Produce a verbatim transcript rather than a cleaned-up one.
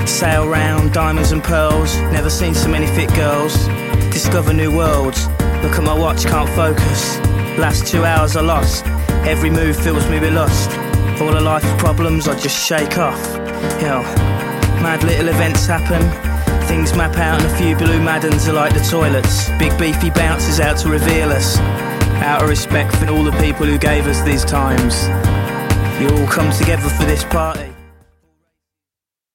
Sail round, diamonds and pearls. Never seen so many fit girls. Discover new worlds. Look at my watch, can't focus. Last two hours are lost. Every move fills me with lust. All of life's problems I just shake off. Yo, mad little events happen. Things map out and a few blue Maddens are like the toilets. Big beefy bounces out to reveal us. Out of respect for all the people who gave us these times. You all come together for this party.